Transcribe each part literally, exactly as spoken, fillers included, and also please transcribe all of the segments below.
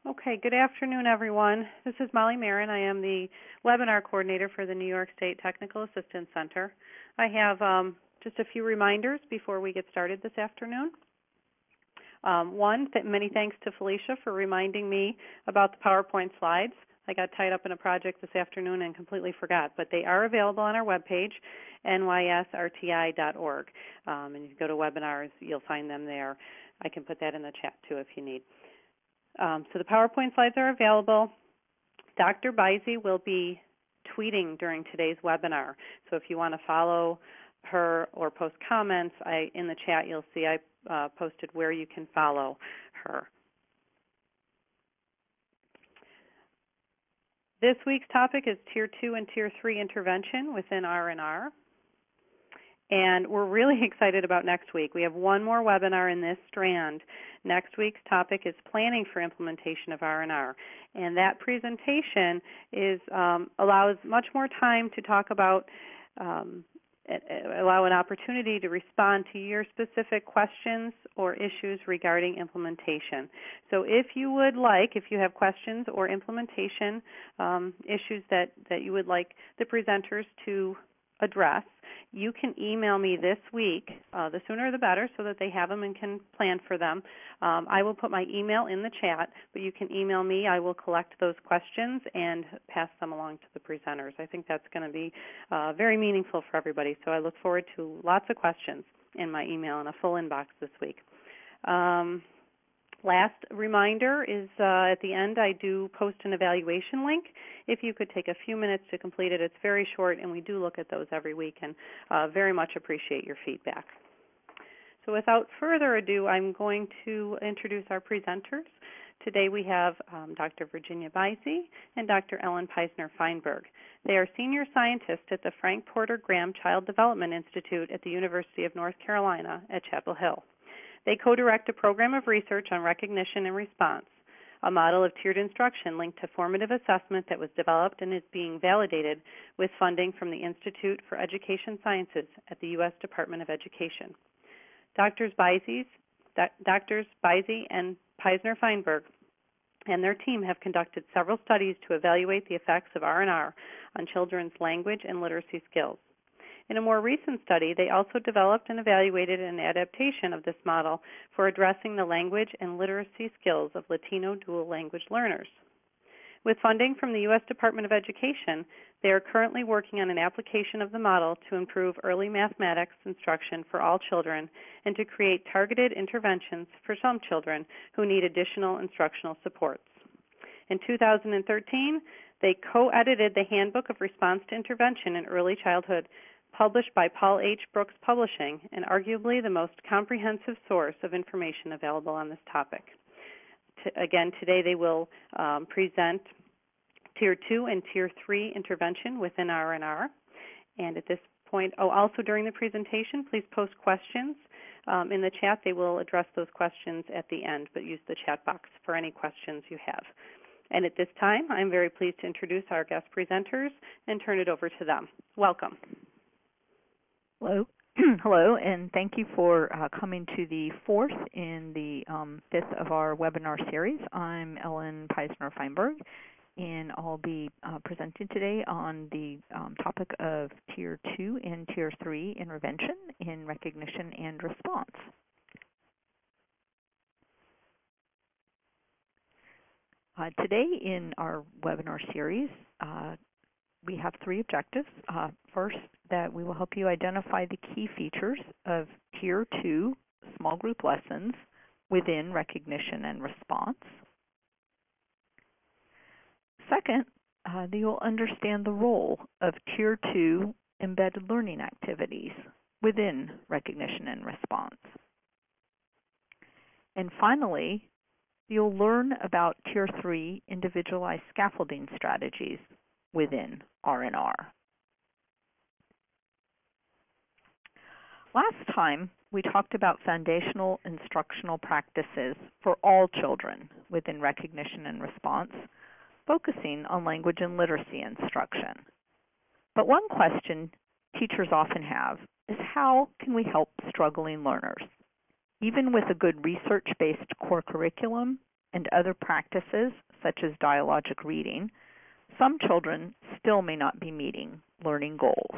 Okay, good afternoon, everyone. This is Molly Marin. I am the webinar coordinator for the New York State Technical Assistance Center. I have um, just a few reminders before we get started this afternoon. Um, one, th many thanks to Felicia for reminding me about the PowerPoint slides. I got tied up in a project this afternoon and completely forgot, but they are available on our webpage, N Y S R T I dot org. Um, and if you go to webinars, you'll find them there. I can put that in the chat, too, if you need. Um, so the PowerPoint slides are available. Doctor Bisey will be tweeting during today's webinar. So if you want to follow her or post comments, I, in the chat you'll see I uh, posted where you can follow her. This week's topic is Tier two and Tier three intervention within R and R. And we're really excited about next week. We have one more webinar in this strand. Next week's topic is planning for implementation of R and R. And that presentation is um, allows much more time to talk about, um, allow an opportunity to respond to your specific questions or issues regarding implementation. So if you would like, if you have questions or implementation um, issues that, that you would like the presenters to address, you can email me this week. Uh, the sooner the better, so that they have them and can plan for them. Um, I will put my email in the chat, but you can email me. I will collect those questions and pass them along to the presenters. I think that's going to be uh, very meaningful for everybody, so I look forward to lots of questions in my email and a full inbox this week. Um, Last reminder is uh, at the end I do post an evaluation link. If you could take a few minutes to complete it, it's very short, and we do look at those every week and uh, very much appreciate your feedback. So without further ado, I'm going to introduce our presenters. Today we have um, Doctor Virginia Bisey and Doctor Ellen Peisner-Feinberg. They are senior scientists at the Frank Porter Graham Child Development Institute at the University of North Carolina at Chapel Hill. They co-direct a program of research on recognition and response, a model of tiered instruction linked to formative assessment that was developed and is being validated with funding from the Institute for Education Sciences at the U S Department of Education. Doctors Bisey's, Doctors Bisey and Peisner-Feinberg and their team have conducted several studies to evaluate the effects of R and R on children's language and literacy skills. In a more recent study, they also developed and evaluated an adaptation of this model for addressing the language and literacy skills of Latino dual language learners. With funding from the U S Department of Education, they are currently working on an application of the model to improve early mathematics instruction for all children and to create targeted interventions for some children who need additional instructional supports. In two thousand thirteen, they co-edited the Handbook of Response to Intervention in Early Childhood, published by Paul H. Brooks Publishing, and arguably the most comprehensive source of information available on this topic. T again, today they will um, present Tier two and Tier three intervention within R and R. And at this point, oh, also during the presentation, please post questions um, in the chat. They will address those questions at the end, but use the chat box for any questions you have. And at this time, I'm very pleased to introduce our guest presenters and turn it over to them. Welcome. Hello. Hello, and thank you for uh, coming to the fourth in the um, fifth of our webinar series. I'm Ellen Peisner-Feinberg, and I'll be uh, presenting today on the um, topic of Tier two and Tier three intervention in recognition and response. Uh, today in our webinar series, uh, we have three objectives. Uh, first, that we will help you identify the key features of Tier two small group lessons within recognition and response. Second, uh, that you'll understand the role of Tier two embedded learning activities within recognition and response. And finally, you'll learn about Tier three individualized scaffolding strategies within R and R. Last time, we talked about foundational instructional practices for all children within recognition and response, focusing on language and literacy instruction. But one question teachers often have is, how can we help struggling learners? Even with a good research-based core curriculum and other practices, such as dialogic reading, some children still may not be meeting learning goals.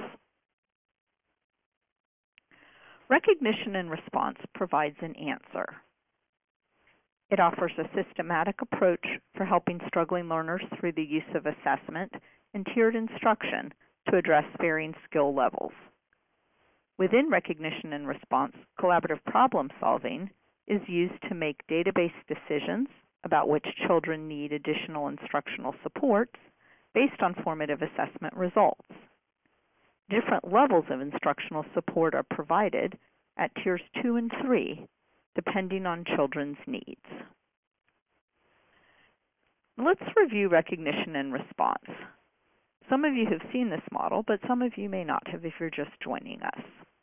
Recognition and response provides an answer. It offers a systematic approach for helping struggling learners through the use of assessment and tiered instruction to address varying skill levels. Within recognition and response, collaborative problem solving is used to make database decisions about which children need additional instructional supports based on formative assessment results. Different levels of instructional support are provided at tiers two and three, depending on children's needs. Let's review recognition and response. Some of you have seen this model, but some of you may not have if you're just joining us.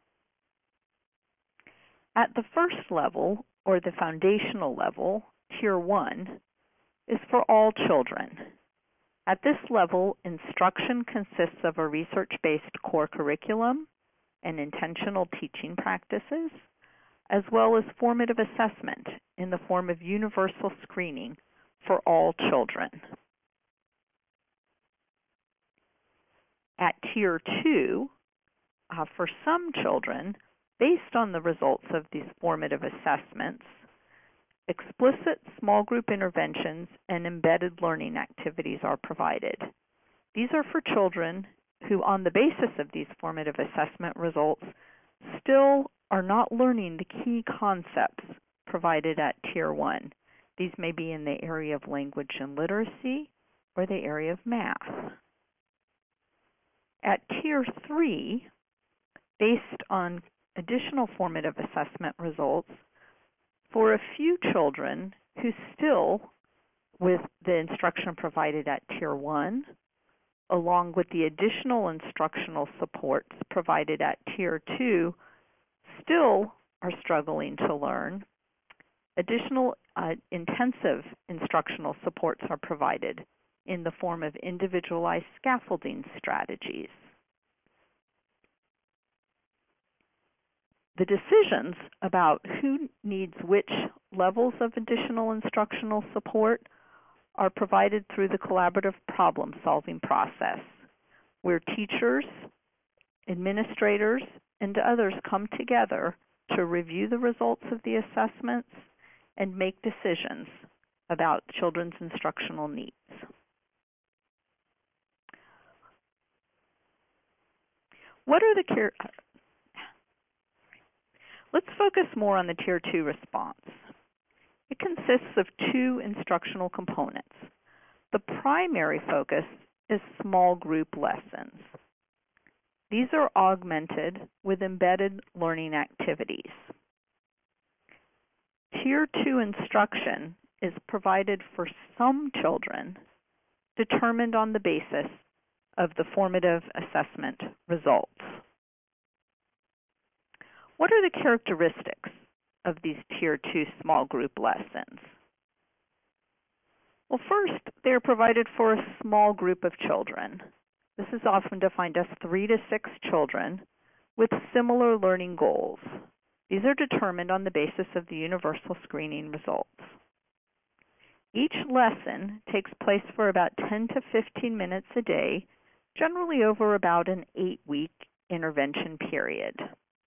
At the first level, or the foundational level, Tier one, is for all children. At this level, instruction consists of a research-based core curriculum and intentional teaching practices, as well as formative assessment in the form of universal screening for all children. At Tier two, uh, for some children, based on the results of these formative assessments, explicit small group interventions and embedded learning activities are provided. These are for children who, on the basis of these formative assessment results, still are not learning the key concepts provided at Tier one. These may be in the area of language and literacy or the area of math. At Tier three, based on additional formative assessment results, for a few children who still, with the instruction provided at Tier one, along with the additional instructional supports provided at Tier two, still are struggling to learn, additional uh, intensive instructional supports are provided in the form of individualized scaffolding strategies. The decisions about who needs which levels of additional instructional support are provided through the collaborative problem-solving process, where teachers, administrators, and others come together to review the results of the assessments and make decisions about children's instructional needs. What are the care Let's focus more on the Tier two response. It consists of two instructional components. The primary focus is small group lessons. These are augmented with embedded learning activities. Tier two instruction is provided for some children determined on the basis of the formative assessment results. What are the characteristics of these Tier two small group lessons? Well, first, they are provided for a small group of children. This is often defined as three to six children with similar learning goals. These are determined on the basis of the universal screening results. Each lesson takes place for about ten to fifteen minutes a day, generally over about an eight-week intervention period.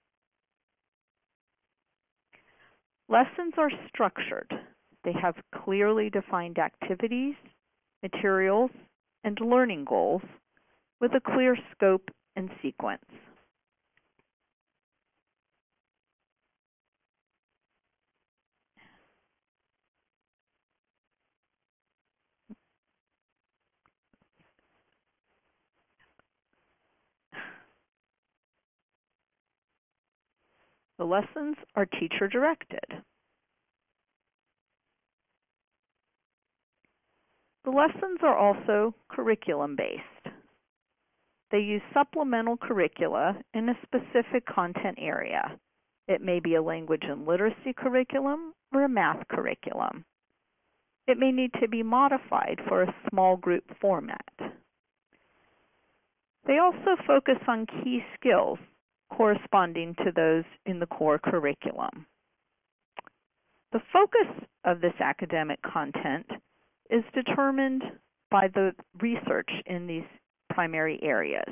Lessons are structured. They have clearly defined activities, materials, and learning goals with a clear scope and sequence. The lessons are teacher-directed. The lessons are also curriculum-based. They use supplemental curricula in a specific content area. It may be a language and literacy curriculum or a math curriculum. It may need to be modified for a small group format. They also focus on key skills corresponding to those in the core curriculum. The focus of this academic content is determined by the research in these primary areas.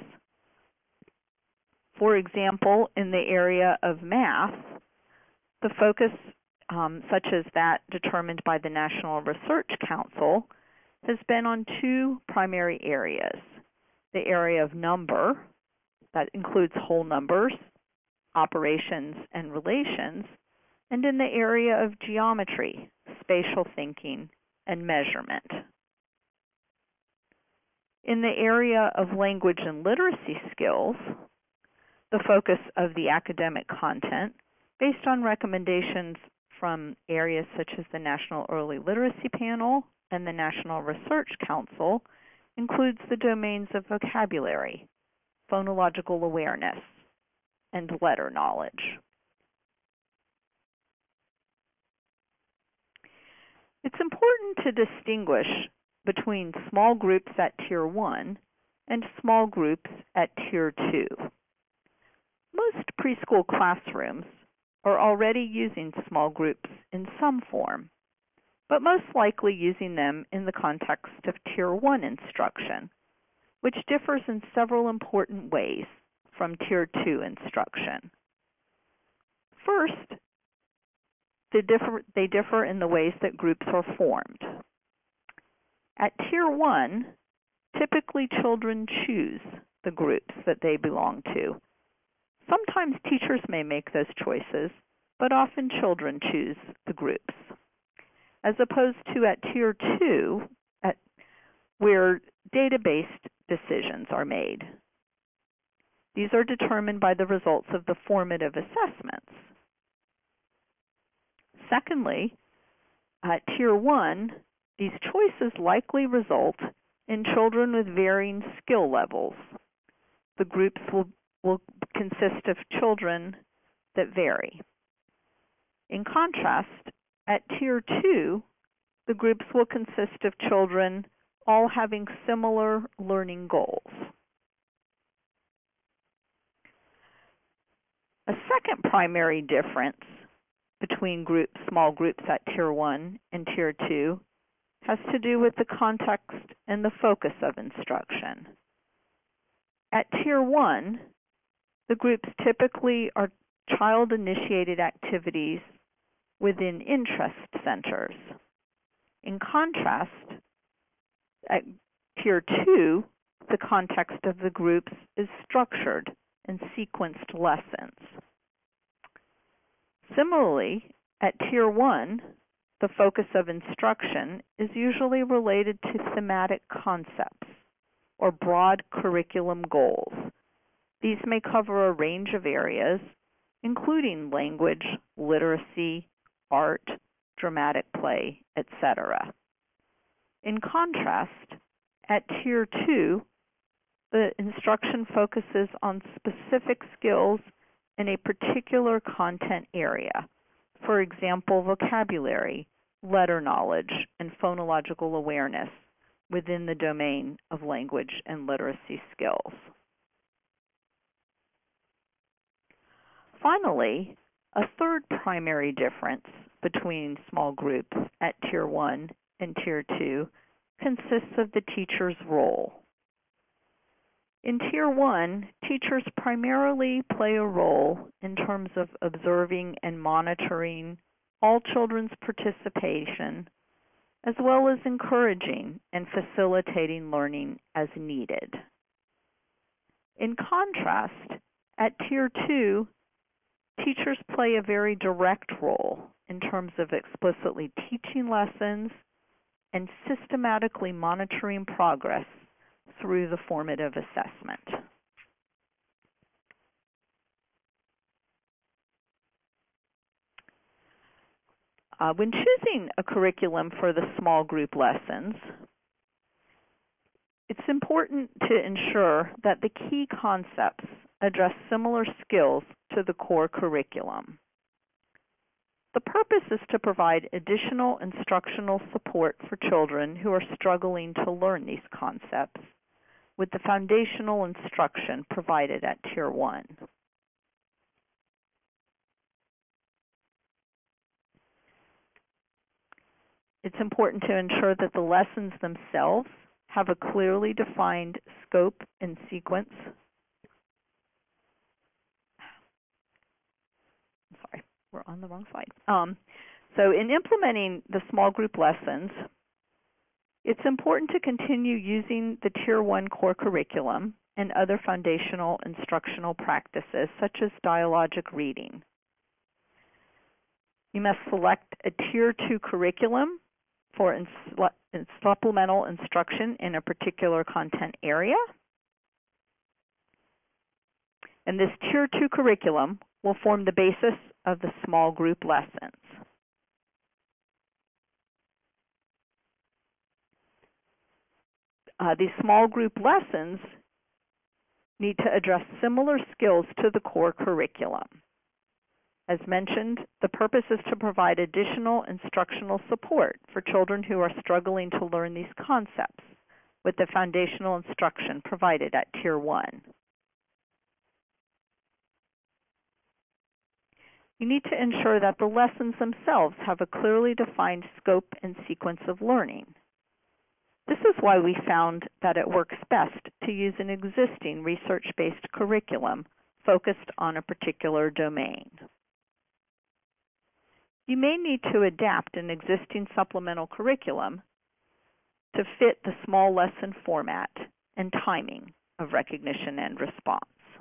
For example, in the area of math, the focus, um, such as that determined by the National Research Council, has been on two primary areas. The area of number, that includes whole numbers, operations, and relations, and in the area of geometry, spatial thinking, and measurement. In the area of language and literacy skills, the focus of the academic content, based on recommendations from areas such as the National Early Literacy Panel and the National Research Council, includes the domains of vocabulary, phonological awareness, and letter knowledge. It's important to distinguish between small groups at Tier one and small groups at Tier two. Most preschool classrooms are already using small groups in some form, but most likely using them in the context of Tier one instruction, which differs in several important ways from Tier two instruction. First, they differ, they differ in the ways that groups are formed. At Tier one, typically children choose the groups that they belong to. Sometimes teachers may make those choices, but often children choose the groups. As opposed to at Tier two, at, where data-based decisions are made. These are determined by the results of the formative assessments. Secondly, at Tier one, these choices likely result in children with varying skill levels. The groups will, will consist of children that vary. In contrast, at Tier two, the groups will consist of children all having similar learning goals. A second primary difference between group, small groups at Tier one and Tier two has to do with the context and the focus of instruction. At Tier one, the groups typically are child-initiated activities within interest centers. In contrast, at Tier two, the context of the groups is structured and sequenced lessons. Similarly, at Tier one, the focus of instruction is usually related to thematic concepts or broad curriculum goals. These may cover a range of areas, including language, literacy, art, dramatic play, et cetera. In contrast, at Tier two, the instruction focuses on specific skills in a particular content area. For example, vocabulary, letter knowledge, and phonological awareness within the domain of language and literacy skills. Finally, a third primary difference between small groups at Tier one and Tier two consists of the teacher's role. In Tier one, teachers primarily play a role in terms of observing and monitoring all children's participation, as well as encouraging and facilitating learning as needed. In contrast, at Tier two, teachers play a very direct role in terms of explicitly teaching lessons and systematically monitoring progress through the formative assessment. Uh, when choosing a curriculum for the small group lessons, it's important to ensure that the key concepts address similar skills to the core curriculum. The purpose is to provide additional instructional support for children who are struggling to learn these concepts with the foundational instruction provided at Tier one. it's important to ensure that the lessons themselves have a clearly defined scope and sequence. Sorry, we're on the wrong slide. Um, so in implementing the small group lessons, it's important to continue using the Tier one core curriculum and other foundational instructional practices, such as dialogic reading. You must select a Tier two curriculum for ins supplemental instruction in a particular content area. And this Tier two curriculum will form the basis of the small group lessons. Uh, these small group lessons need to address similar skills to the core curriculum. As mentioned, the purpose is to provide additional instructional support for children who are struggling to learn these concepts with the foundational instruction provided at Tier one. You need to ensure that the lessons themselves have a clearly defined scope and sequence of learning. This is why we found that it works best to use an existing research-based curriculum focused on a particular domain. You may need to adapt an existing supplemental curriculum to fit the small lesson format and timing of recognition and response.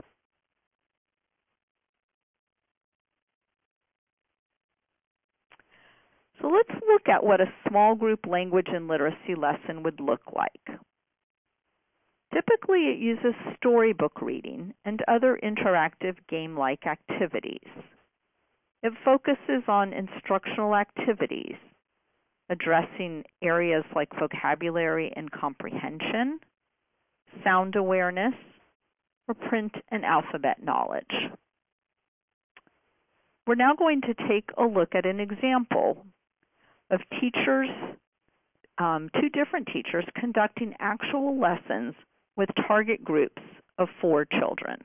So let's look at what a small group language and literacy lesson would look like. Typically, it uses storybook reading and other interactive game-like activities. It focuses on instructional activities, addressing areas like vocabulary and comprehension, sound awareness, or print and alphabet knowledge. We're now going to take a look at an example of teachers, um, two different teachers conducting actual lessons with target groups of four children.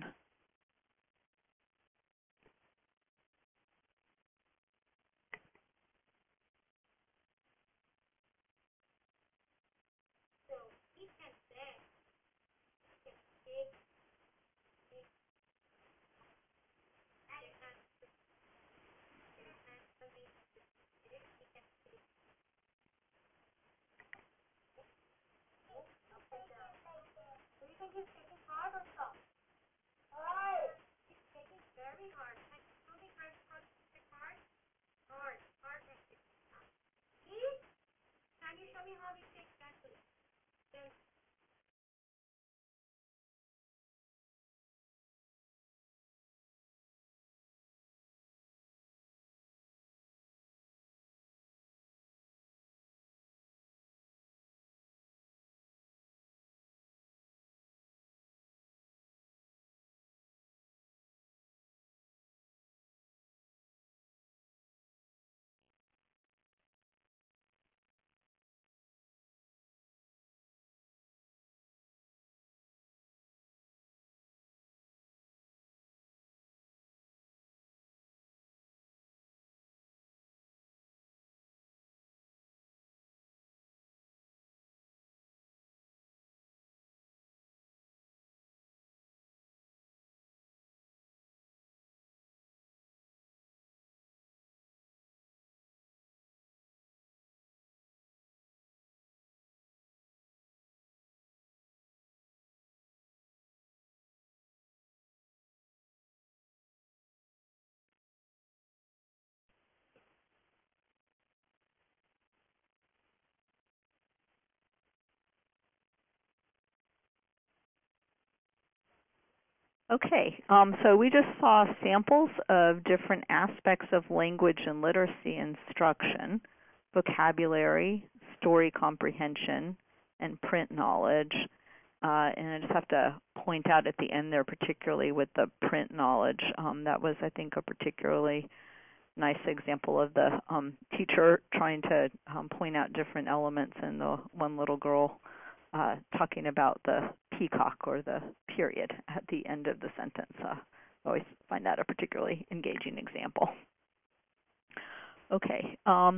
Okay, um, so we just saw samples of different aspects of language and literacy instruction: vocabulary, story comprehension, and print knowledge. Uh, and I just have to point out at the end there, particularly with the print knowledge, um, that was, I think, a particularly nice example of the um, teacher trying to um, point out different elements, and the one little girl Uh, talking about the peacock or the period at the end of the sentence. Uh, I always find that a particularly engaging example. Okay, um,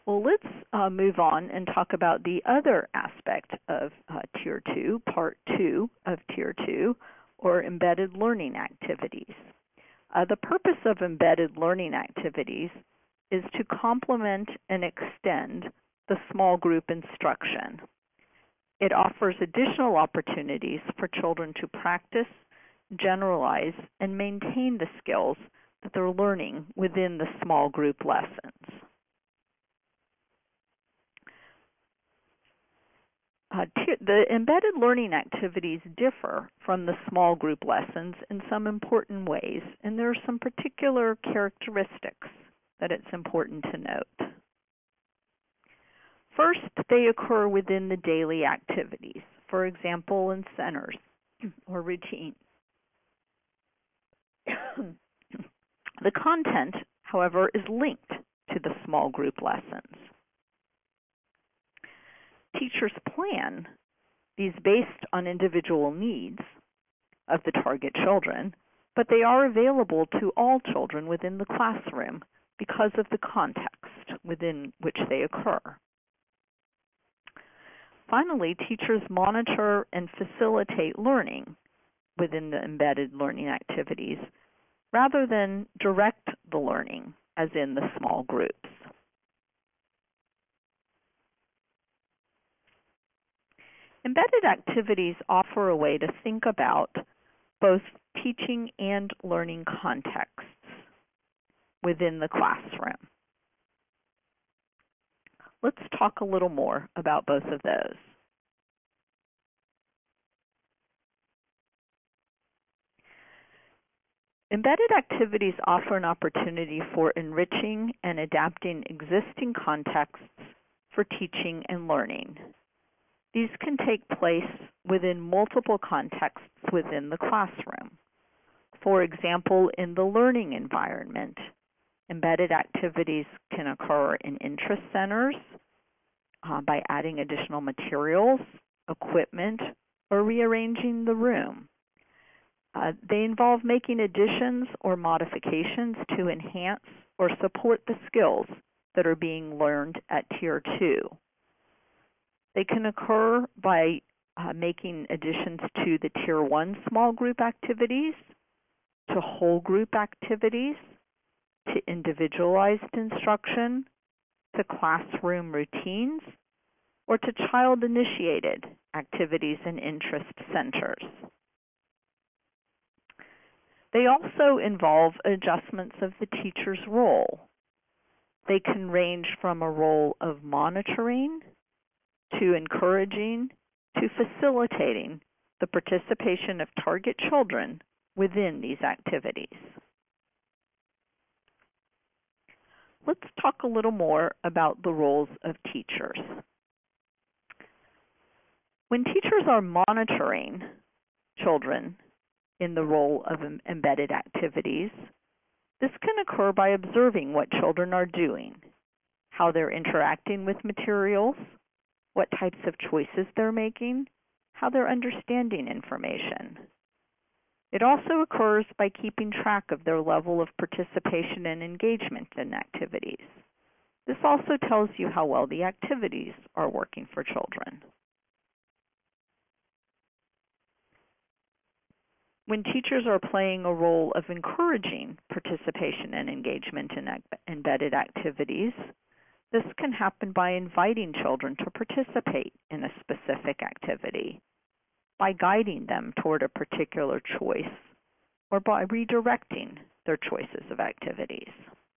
Well, let's uh, move on and talk about the other aspect of uh, Tier two, Part two of Tier two, or embedded learning activities. Uh, the purpose of embedded learning activities is to complement and extend the small group instruction. It offers additional opportunities for children to practice, generalize, and maintain the skills that they're learning within the small group lessons. Uh, the embedded learning activities differ from the small group lessons in some important ways, and there are some particular characteristics that it's important to note. First, they occur within the daily activities, for example, in centers or routines. The content, however, is linked to the small group lessons. Teachers plan these based on individual needs of the target children, but they are available to all children within the classroom because of the context within which they occur. Finally, teachers monitor and facilitate learning within the embedded learning activities rather than direct the learning as in the small groups. Embedded activities offer a way to think about both teaching and learning contexts within the classroom. Let's talk a little more about both of those. Embedded activities offer an opportunity for enriching and adapting existing contexts for teaching and learning. These can take place within multiple contexts within the classroom. For example, in the learning environment, embedded activities can occur in interest centers uh, by adding additional materials, equipment, or rearranging the room. Uh, they involve making additions or modifications to enhance or support the skills that are being learned at Tier two. They can occur by uh, making additions to the Tier one small group activities, to whole group activities, to individualized instruction, to classroom routines, or to child-initiated activities and interest centers. They also involve adjustments of the teacher's role. They can range from a role of monitoring to encouraging to facilitating the participation of target children within these activities. Let's talk a little more about the roles of teachers. When teachers are monitoring children in the role of embedded activities, this can occur by observing what children are doing, how they're interacting with materials, what types of choices they're making, how they're understanding information. It also occurs by keeping track of their level of participation and engagement in activities. This also tells you how well the activities are working for children. When teachers are playing a role of encouraging participation and engagement in embedded activities, this can happen by inviting children to participate in a specific activity, by guiding them toward a particular choice, or by redirecting their choices of activities.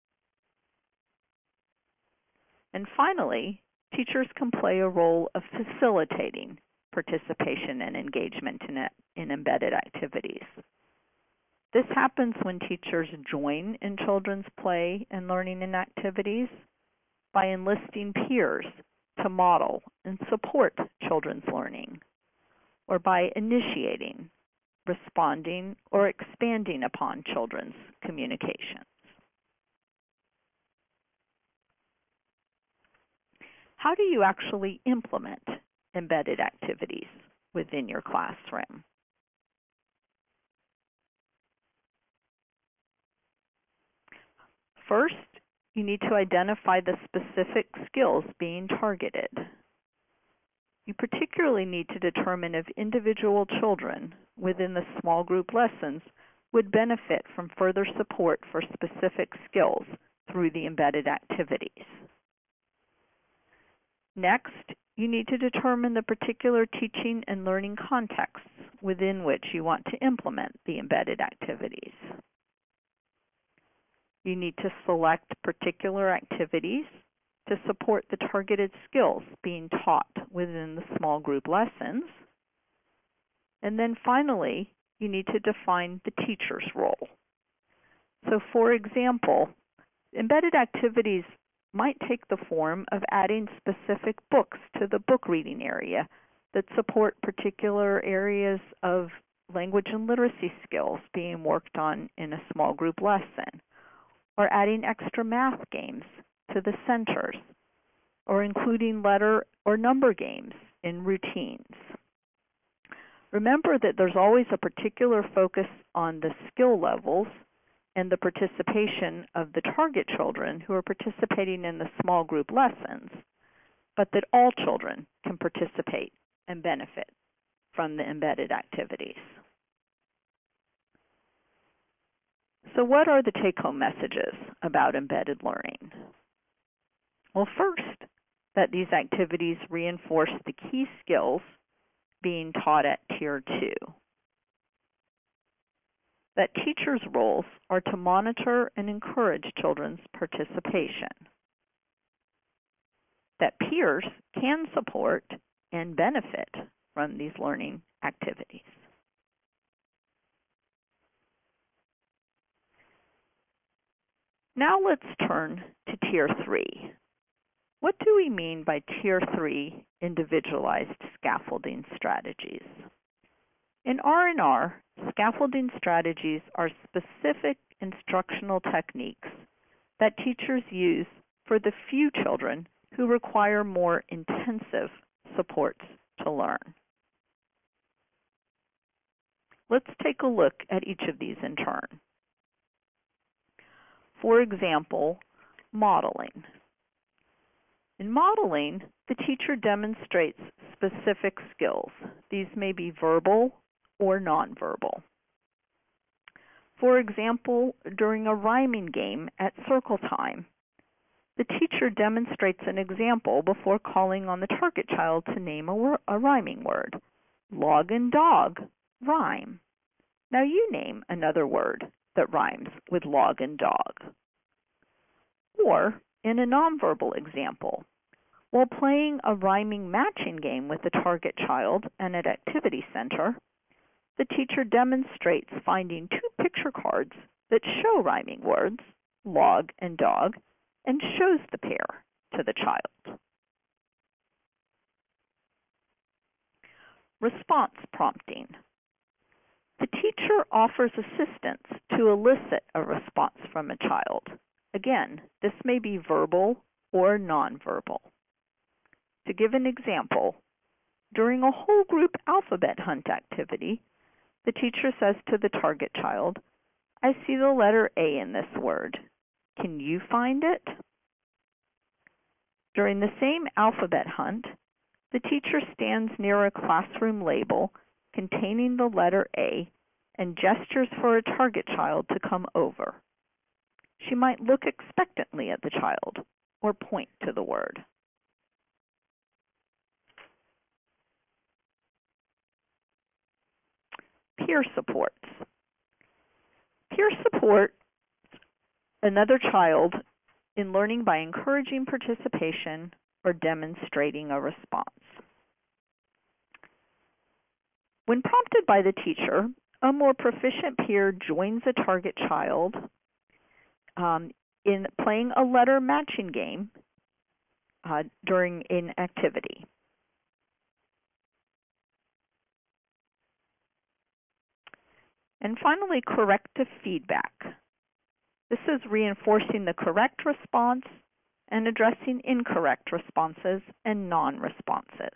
And finally, teachers can play a role of facilitating participation and engagement in, it, in embedded activities. This happens when teachers join in children's play and learning and activities by enlisting peers to model and support children's learning, or by initiating, responding, or expanding upon children's communications. How do you actually implement embedded activities within your classroom? First, you need to identify the specific skills being targeted. You particularly need to determine if individual children within the small group lessons would benefit from further support for specific skills through the embedded activities. Next, you need to determine the particular teaching and learning contexts within which you want to implement the embedded activities. You need to select particular activities to support the targeted skills being taught within the small group lessons. And then finally, you need to define the teacher's role. So for example, embedded activities might take the form of adding specific books to the book reading area that support particular areas of language and literacy skills being worked on in a small group lesson, or adding extra math games to the centers, or including letter or number games in routines. Remember that there's always a particular focus on the skill levels and the participation of the target children who are participating in the small group lessons, but that all children can participate and benefit from the embedded activities. So what are the take-home messages about embedded learning? Well, first, that these activities reinforce the key skills being taught at Tier two. That teachers' roles are to monitor and encourage children's participation. That peers can support and benefit from these learning activities. Now let's turn to Tier three. What do we mean by Tier three individualized scaffolding strategies? In R and R, scaffolding strategies are specific instructional techniques that teachers use for the few children who require more intensive supports to learn. Let's take a look at each of these in turn. For example, modeling. In modeling, the teacher demonstrates specific skills. These may be verbal or nonverbal. For example, during a rhyming game at circle time, the teacher demonstrates an example before calling on the target child to name a, wor- a rhyming word. Log and dog rhyme. Now you name another word that rhymes with log and dog. Or, in a nonverbal example, while playing a rhyming matching game with the target child and at Activity Center, the teacher demonstrates finding two picture cards that show rhyming words, log and dog, and shows the pair to the child. Response prompting. The teacher offers assistance to elicit a response from a child. Again, this may be verbal or nonverbal. To give an example, during a whole group alphabet hunt activity, the teacher says to the target child, "I see the letter A in this word. Can you find it?" During the same alphabet hunt, the teacher stands near a classroom label containing the letter A and gestures for a target child to come over. She might look expectantly at the child or point to the word. Peer supports. Peer support another child in learning by encouraging participation or demonstrating a response. When prompted by the teacher, a more proficient peer joins a target child um, in playing a letter matching game uh, during an activity. And finally, corrective feedback. This is reinforcing the correct response and addressing incorrect responses and non-responses.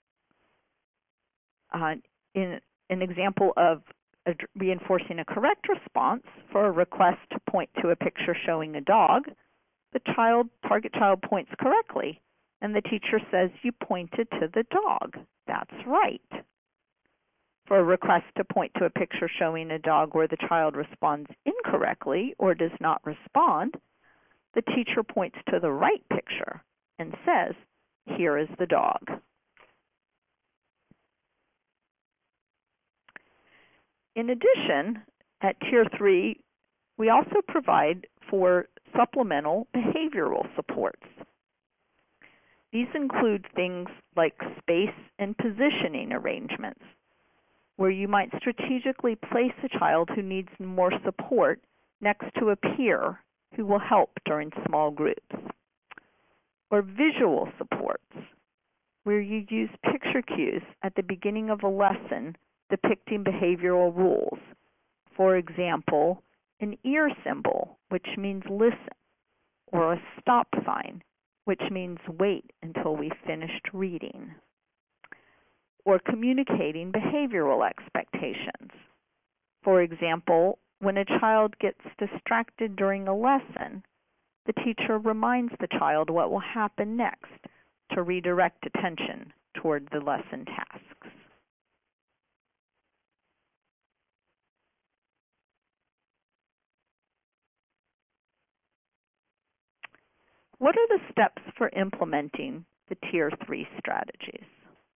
Uh, in an example of a, reinforcing a correct response for a request to point to a picture showing a dog, the child, target child points correctly, and the teacher says, "You pointed to the dog." That's right. For a request to point to a picture showing a dog where the child responds incorrectly or does not respond, the teacher points to the right picture and says, "Here is the dog." In addition, at Tier three, we also provide for supplemental behavioral supports. These include things like space and positioning arrangements, where you might strategically place a child who needs more support next to a peer who will help during small groups. Or visual supports, where you use picture cues at the beginning of a lesson depicting behavioral rules. For example, an ear symbol, which means listen, or a stop sign, which means wait until we finished reading. Or communicating behavioral expectations. For example, when a child gets distracted during a lesson, the teacher reminds the child what will happen next to redirect attention toward the lesson tasks. What are the steps for implementing the Tier three strategies?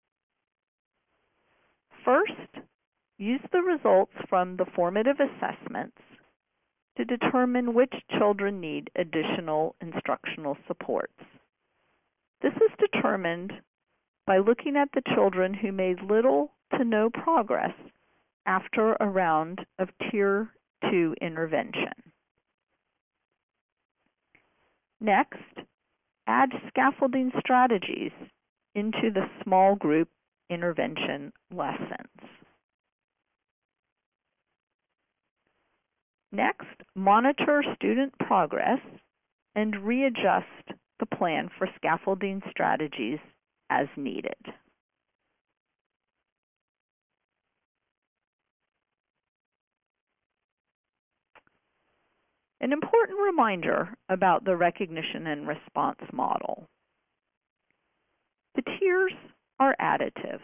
First, use the results from the formative assessments to determine which children need additional instructional supports. This is determined by looking at the children who made little to no progress after a round of Tier two intervention. Next, add scaffolding strategies into the small group intervention lessons. Next, monitor student progress and readjust the plan for scaffolding strategies as needed. An important reminder about the recognition and response model. The tiers are additive.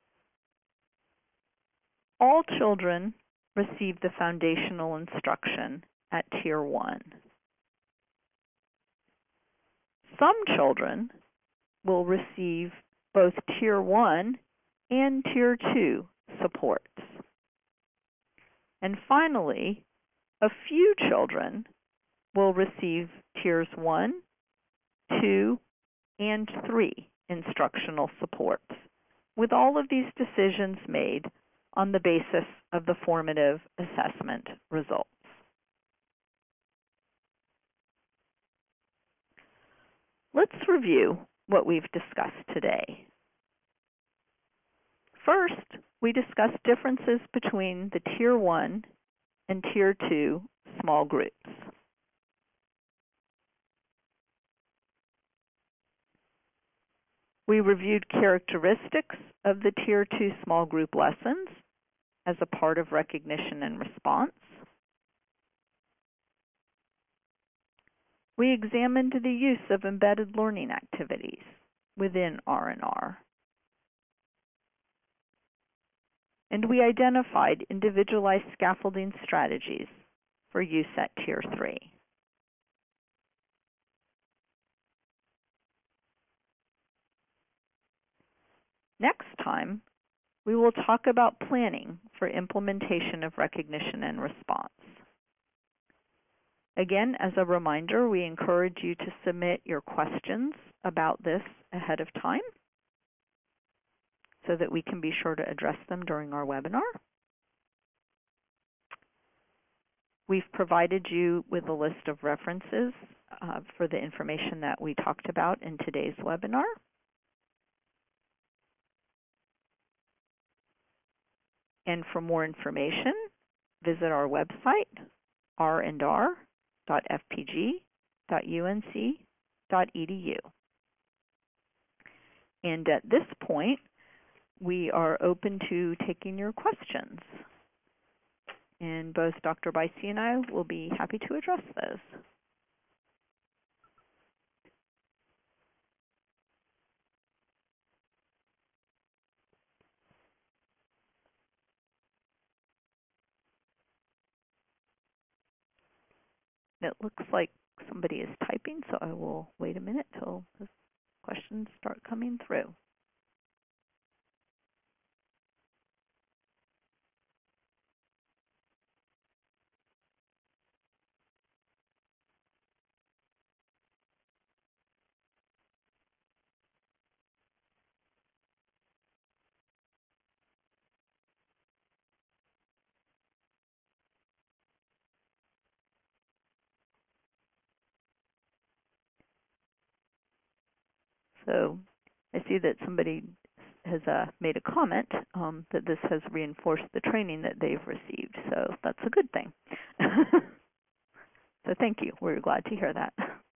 All children receive the foundational instruction at Tier one. Some children will receive both Tier one and Tier two supports. And finally, a few children will receive Tiers one, two, and three instructional supports, with all of these decisions made on the basis of the formative assessment results. Let's review what we've discussed today. First, we discussed differences between the Tier one and Tier two small groups. We reviewed characteristics of the Tier two small group lessons as a part of recognition and response. We examined the use of embedded learning activities within R and R. And we identified individualized scaffolding strategies for use at Tier three. Next time, we will talk about planning for implementation of recognition and response. Again, as a reminder, we encourage you to submit your questions about this ahead of time so that we can be sure to address them during our webinar. We've provided you with a list of references uh, for the information that we talked about in today's webinar. And for more information, visit our website, r and r dot f p g dot u n c dot e d u. And at this point, we are open to taking your questions. And both Doctor Bicey and I will be happy to address those. It looks like somebody is typing, so I will wait a minute till the questions start coming through. So I see that somebody has uh, made a comment um, that this has reinforced the training that they've received. So that's a good thing. So thank you. We're glad to hear that.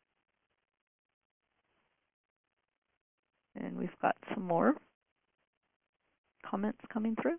And we've got some more comments coming through.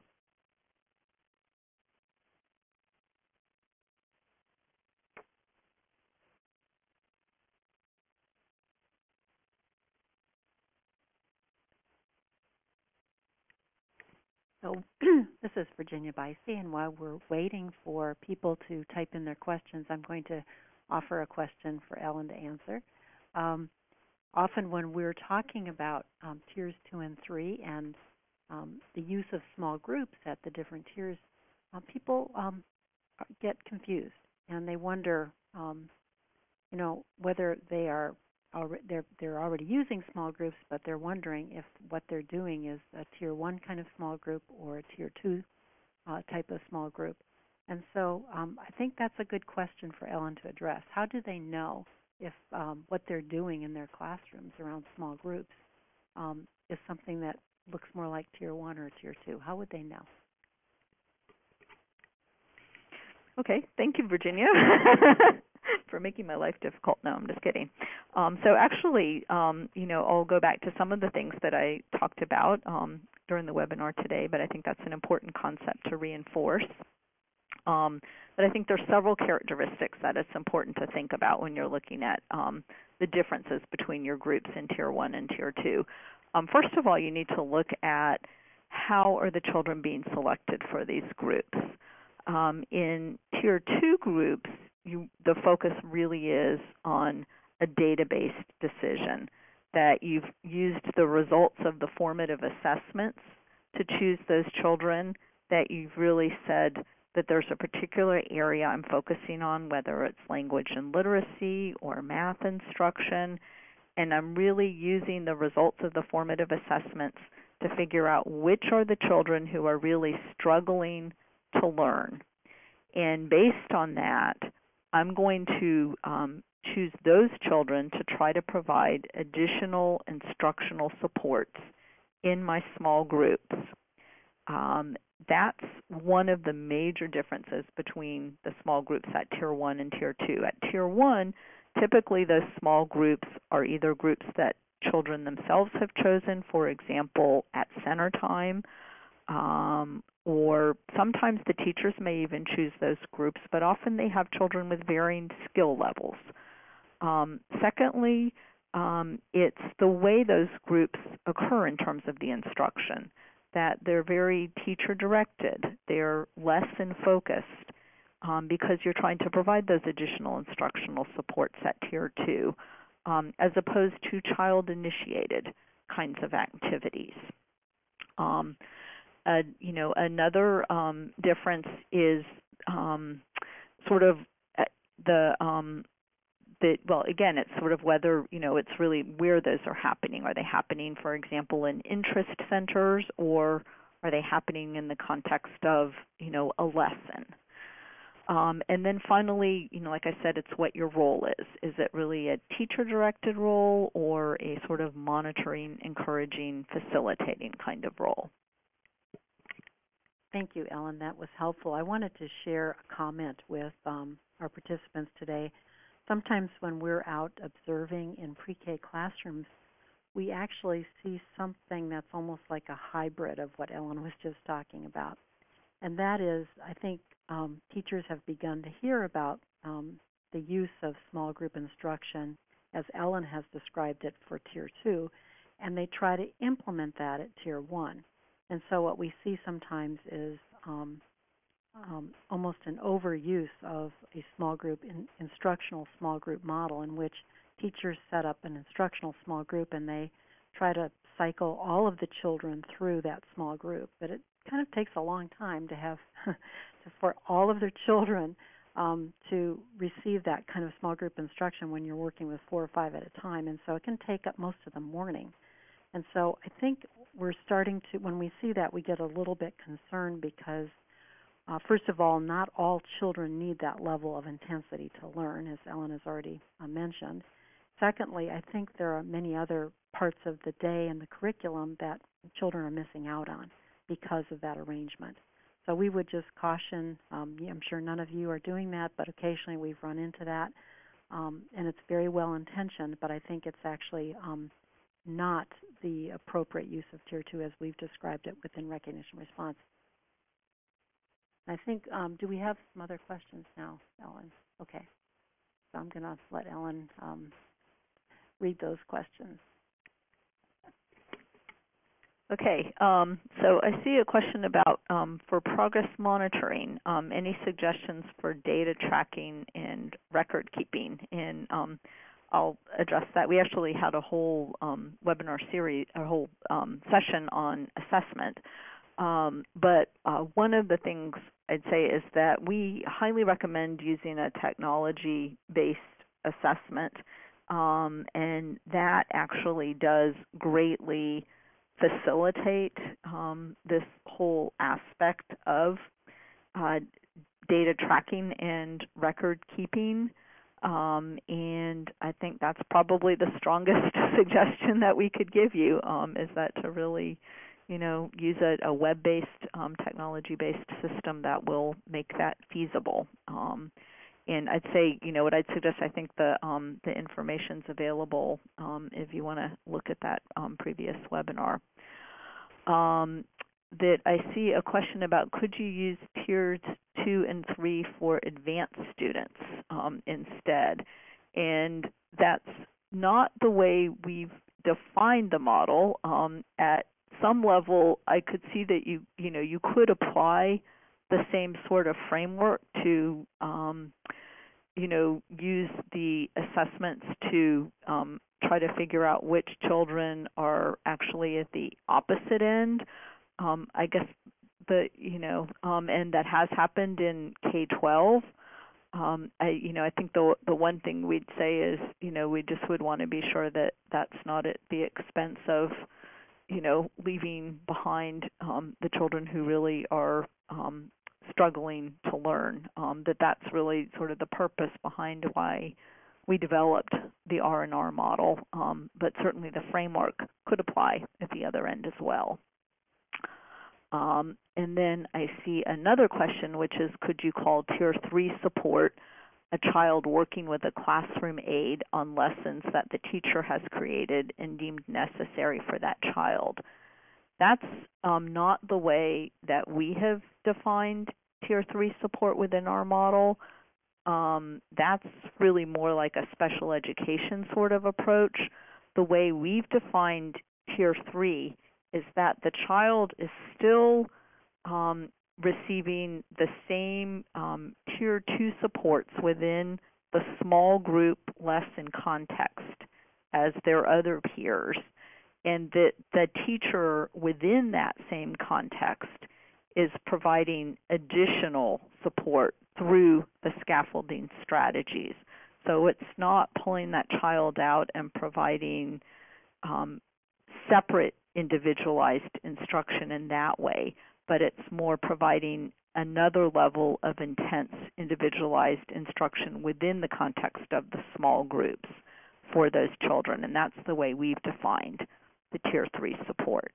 So this is Virginia Bicey, and while we're waiting for people to type in their questions, I'm going to offer a question for Ellen to answer. Um, often when we're talking about um, tiers two and three and um, the use of small groups at the different tiers, uh, people um, get confused, and they wonder, um, you know, whether they are already, they're they're already using small groups, but they're wondering if what they're doing is a tier one kind of small group or a tier two uh, type of small group. And so um, I think that's a good question for Ellen to address. How do they know if um, what they're doing in their classrooms around small groups um, is something that looks more like tier one or tier two? How would they know? Okay, thank you, Virginia, for making my life difficult. No, I'm just kidding. Um, so actually, um, you know, I'll go back to some of the things that I talked about um, during the webinar today, but I think that's an important concept to reinforce. Um, but I think there's several characteristics that it's important to think about when you're looking at um, the differences between your groups in Tier one and Tier two. Um, first of all, you need to look at how are the children being selected for these groups. Um, in Tier two groups, you, the focus really is on a data-based decision, that you've used the results of the formative assessments to choose those children, that you've really said that there's a particular area I'm focusing on, whether it's language and literacy or math instruction, and I'm really using the results of the formative assessments to figure out which are the children who are really struggling to learn. And based on that, I'm going to um, choose those children to try to provide additional instructional supports in my small groups. Um, that's one of the major differences between the small groups at Tier one and Tier two. At Tier one, typically those small groups are either groups that children themselves have chosen, for example, at center time, um, or sometimes the teachers may even choose those groups, but often they have children with varying skill levels. Um, secondly, um, it's the way those groups occur in terms of the instruction, that they're very teacher-directed. They're lesson-focused um, because you're trying to provide those additional instructional supports at Tier two, um, as opposed to child-initiated kinds of activities. Um, uh, you know, another um, difference is um, sort of the um, that, well, again, it's sort of whether, you know, it's really where those are happening. Are they happening, for example, in interest centers, or are they happening in the context of, you know, a lesson? Um, and then finally, you know, like I said, it's what your role is. Is it really a teacher-directed role or a sort of monitoring, encouraging, facilitating kind of role? Thank you, Ellen. That was helpful. I wanted to share a comment with um, our participants today. Sometimes when we're out observing in pre-K classrooms, we actually see something that's almost like a hybrid of what Ellen was just talking about. And that is, I think um, teachers have begun to hear about um, the use of small group instruction, as Ellen has described it for Tier two, and they try to implement that at Tier one. And so what we see sometimes is um, um, almost an overuse of a small group in, instructional small group model in which teachers set up an instructional small group and they try to cycle all of the children through that small group. But it kind of takes a long time to have for all of their children um, to receive that kind of small group instruction when you're working with four or five at a time, and so it can take up most of the morning. And so I think we're starting to, when we see that, we get a little bit concerned because, uh, first of all, not all children need that level of intensity to learn, as Ellen has already uh, mentioned. Secondly, I think there are many other parts of the day and the curriculum that children are missing out on because of that arrangement. So we would just caution, um, I'm sure none of you are doing that, but occasionally we've run into that, um, and it's very well intentioned, but I think it's actually um, not the appropriate use of Tier two as we've described it within recognition response. I think, um, do we have some other questions now, Ellen? Okay. So I'm going to let Ellen um, read those questions. Okay, um, so I see a question about um, for progress monitoring, um, any suggestions for data tracking and record keeping? And um, I'll address that. We actually had a whole um, webinar series, a whole um, session on assessment. Um, but uh, one of the things I'd say is that we highly recommend using a technology-based assessment, um, and that actually does greatly facilitate um, this whole aspect of uh, data tracking and record keeping. Um, and I think that's probably the strongest suggestion that we could give you, um, is that to really, you know, use a, a web-based, um, technology-based system that will make that feasible. Um, and I'd say, you know, what I'd suggest, I think the um, the information's available um, if you want to look at that um, previous webinar. Um, that I see a question about, could you use tiers two and three for advanced students um, instead? And that's not the way we've defined the model. Um, at some level, I could see that you you know you could apply the same sort of framework to um, you know use the assessments to um, try to figure out which children are actually at the opposite end. Um, I guess the you know, um, and that has happened in K twelve. Um, I you know I think the the one thing we'd say is you know we just would want to be sure that that's not at the expense of you know leaving behind um, the children who really are um, struggling to learn. Um, that that's really sort of the purpose behind why we developed the R and R model, um, but certainly the framework could apply at the other end as well. Um, and then I see another question, which is, could you call Tier three support a child working with a classroom aide on lessons that the teacher has created and deemed necessary for that child? That's um, not the way that we have defined Tier three support within our model. Um, that's really more like a special education sort of approach. The way we've defined Tier three is that the child is still um, receiving the same um, Tier two supports within the small group lesson context as their other peers, and that the teacher within that same context is providing additional support through the scaffolding strategies. So it's not pulling that child out and providing um, separate individualized instruction in that way, but it's more providing another level of intense individualized instruction within the context of the small groups for those children, and that's the way we've defined the Tier three support.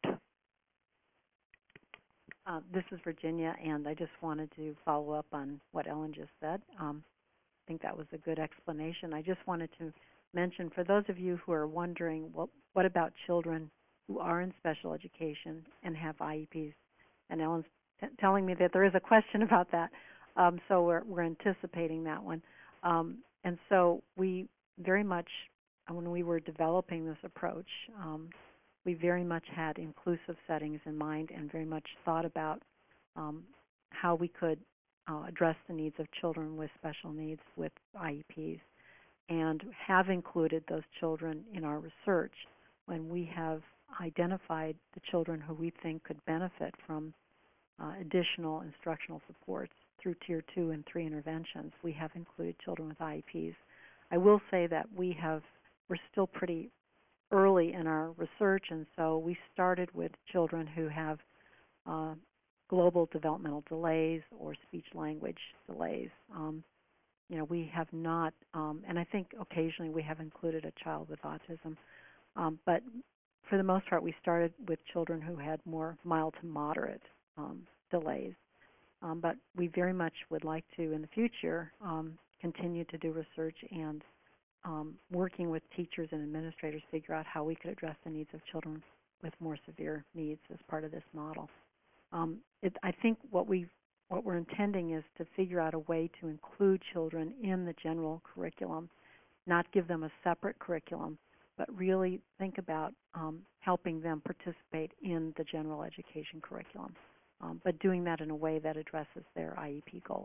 Uh, this is Virginia, and I just wanted to follow up on what Ellen just said. Um, I think that was a good explanation. I just wanted to mention, for those of you who are wondering, well, what about children who are in special education and have I E Ps? And Ellen's t- telling me that there is a question about that, um, so we're, we're anticipating that one. Um, and so we very much, when we were developing this approach, um, we very much had inclusive settings in mind and very much thought about um, how we could uh, address the needs of children with special needs with I E Ps, and have included those children in our research when we have identified the children who we think could benefit from uh, additional instructional supports through Tier two and three interventions. We have included children with I E Ps. I will say that we have, we're still pretty early in our research, and so we started with children who have uh, global developmental delays or speech-language delays. Um, you know, we have not, um, and I think occasionally we have included a child with autism, um, but for the most part we started with children who had more mild to moderate um, delays. Um, but we very much would like to, in the future, um, continue to do research and um, working with teachers and administrators figure out how we could address the needs of children with more severe needs as part of this model. Um, it, I think what we what we're intending is to figure out a way to include children in the general curriculum, not give them a separate curriculum, but really think about um, helping them participate in the general education curriculum, um, but doing that in a way that addresses their I E P goals.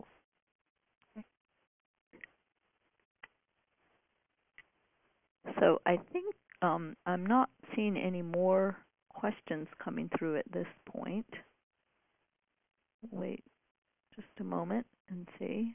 So I think um, I'm not seeing any more questions coming through at this point. Wait just a moment and see.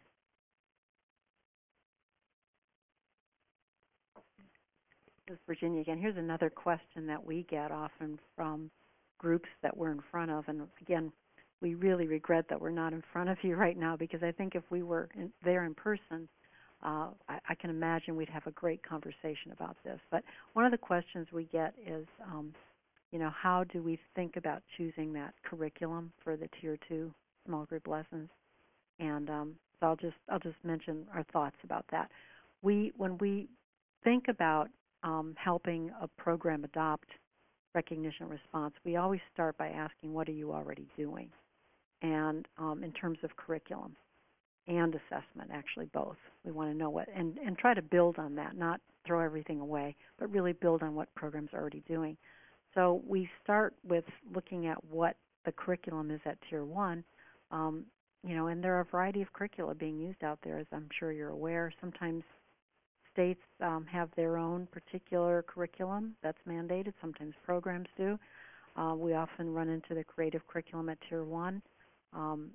This is Virginia again. Here's another question that we get often from groups that we're in front of. And again, we really regret that we're not in front of you right now, because I think if we were in, there in person, Uh, I, I can imagine we'd have a great conversation about this. But one of the questions we get is, um, you know, how do we think about choosing that curriculum for the Tier two small group lessons? And um, so I'll just I'll just mention our thoughts about that. We when we think about um, helping a program adopt recognition response, we always start by asking, what are you already doing? And um, in terms of curriculum and assessment, actually both. We want to know what, and, and try to build on that, not throw everything away, but really build on what programs are already doing. So we start with looking at what the curriculum is at Tier one, um, you know, and there are a variety of curricula being used out there, as I'm sure you're aware. Sometimes states um, have their own particular curriculum that's mandated. Sometimes programs do. Uh, we often run into the creative curriculum at Tier one. Um,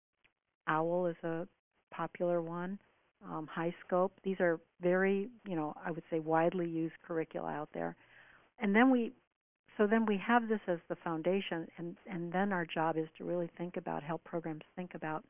OWL is a popular one, um, HighScope. These are very, you know, I would say widely used curricula out there. And then we, so then we have this as the foundation, and, and then our job is to really think about, help programs think about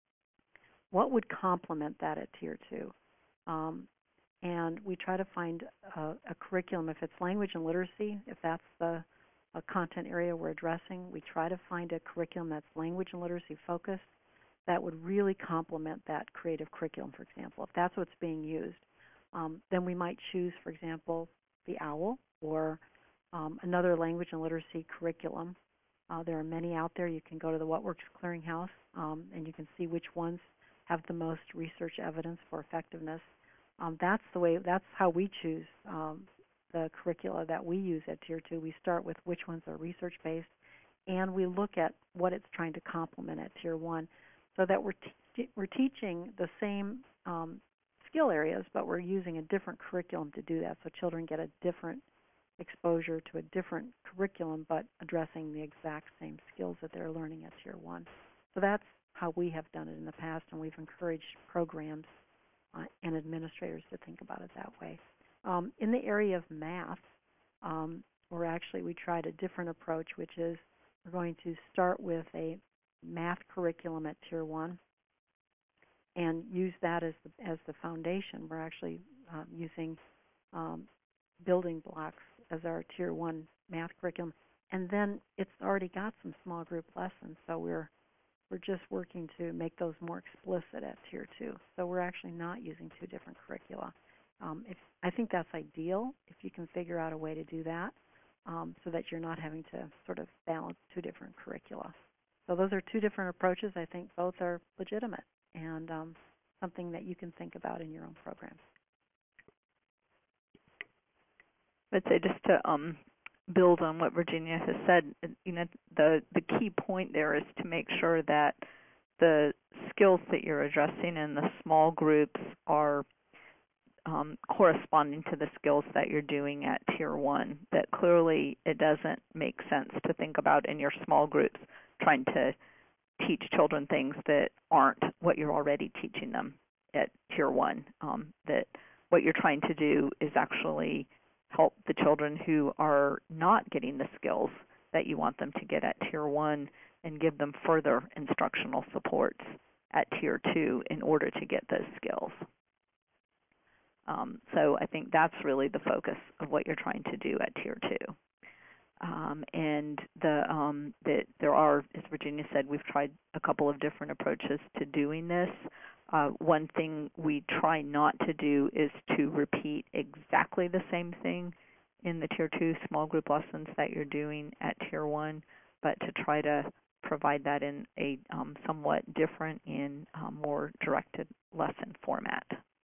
what would complement that at Tier two. Um, and we try to find a, a curriculum, if it's language and literacy, if that's the a content area we're addressing, we try to find a curriculum that's language and literacy focused that would really complement that creative curriculum, for example. If that's what's being used, um, then we might choose, for example, the OWL or um, another language and literacy curriculum. Uh, there are many out there. You can go to the What Works Clearinghouse, um, and you can see which ones have the most research evidence for effectiveness. Um, that's the way. That's how we choose um, the curricula that we use at Tier two. We start with which ones are research-based, and we look at what it's trying to complement at Tier one, so that we're te- we're teaching the same um, skill areas, but we're using a different curriculum to do that. So children get a different exposure to a different curriculum, but addressing the exact same skills that they're learning at Tier one. So that's how we have done it in the past, and we've encouraged programs uh, and administrators to think about it that way. Um, in the area of math, um, we're actually, we tried a different approach, which is we're going to start with a math curriculum at Tier one and use that as the, as the foundation. We're actually um, using um, building blocks as our Tier one math curriculum, and then it's already got some small group lessons, so we're we're just working to make those more explicit at Tier two. So we're actually not using two different curricula. Um, if, I think that's ideal if you can figure out a way to do that, um, so that you're not having to sort of balance two different curricula. So those are two different approaches. I think both are legitimate and um, something that you can think about in your own programs. I'd say just to um, build on what Virginia has said, you know, the the key point there is to make sure that the skills that you're addressing and the small groups are um, corresponding to the skills that you're doing at Tier one, that clearly it doesn't make sense to think about in your small groups trying to teach children things that aren't what you're already teaching them at Tier one, um, that what you're trying to do is actually help the children who are not getting the skills that you want them to get at Tier one and give them further instructional supports at Tier two in order to get those skills. Um, so I think that's really the focus of what you're trying to do at Tier two. Um, and the um, that there are, as Virginia said, we've tried a couple of different approaches to doing this. Uh, one thing we try not to do is to repeat exactly the same thing in the Tier two small group lessons that you're doing at Tier one, but to try to provide that in a um, somewhat different and um, more directed lesson format.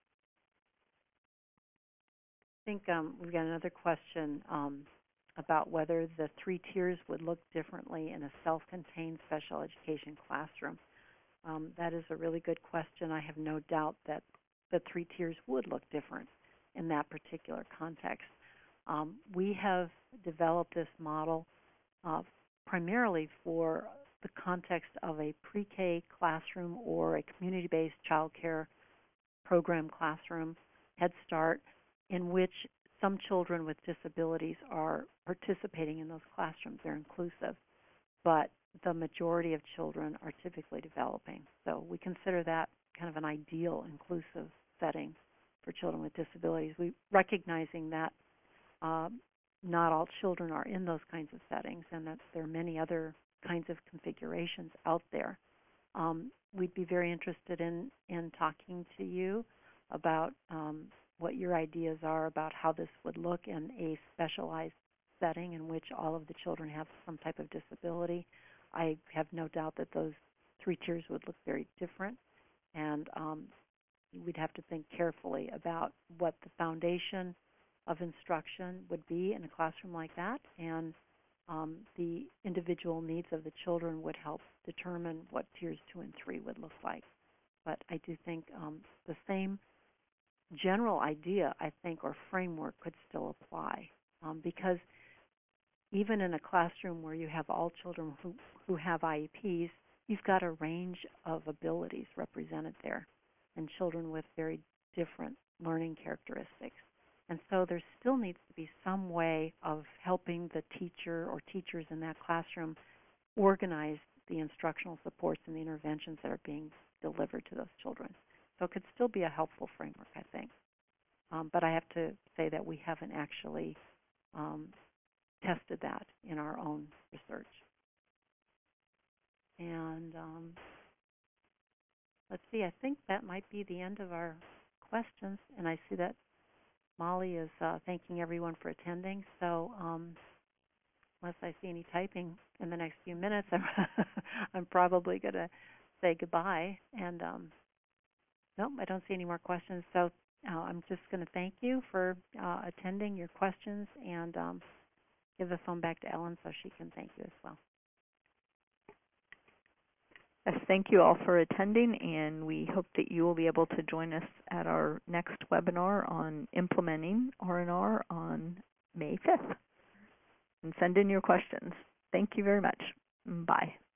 I think um, we've got another question um, about whether the three tiers would look differently in a self-contained special education classroom. Um, that is a really good question. I have no doubt that the three tiers would look different in that particular context. Um, we have developed this model uh, primarily for the context of a pre-K classroom or a community-based child care program classroom, Head Start, in which some children with disabilities are participating in those classrooms. They're inclusive, but the majority of children are typically developing. So we consider that kind of an ideal inclusive setting for children with disabilities. We recognizing that uh, not all children are in those kinds of settings and that there are many other kinds of configurations out there. Um, we'd be very interested in, in talking to you about um, what your ideas are about how this would look in a specialized setting in which all of the children have some type of disability. I have no doubt that those three tiers would look very different, and um, we'd have to think carefully about what the foundation of instruction would be in a classroom like that, and um, the individual needs of the children would help determine what tiers two and three would look like. But I do think um, the same general idea, I think, or framework could still apply, um, because even in a classroom where you have all children who, who have I E Ps, you've got a range of abilities represented there, and children with very different learning characteristics. And so there still needs to be some way of helping the teacher or teachers in that classroom organize the instructional supports and the interventions that are being delivered to those children. So it could still be a helpful framework, I think. Um, but I have to say that we haven't actually um, tested that in our own research. And um, let's see, I think that might be the end of our questions. And I see that Molly is uh, thanking everyone for attending. So um, unless I see any typing in the next few minutes, I'm, I'm probably going to say goodbye. And um, nope, I don't see any more questions. So uh, I'm just going to thank you for uh, attending, your questions, and um, give the phone back to Ellen so she can thank you as well. Yes, thank you all for attending, and we hope that you will be able to join us at our next webinar on implementing R and R on May fifth. And send in your questions. Thank you very much. Bye.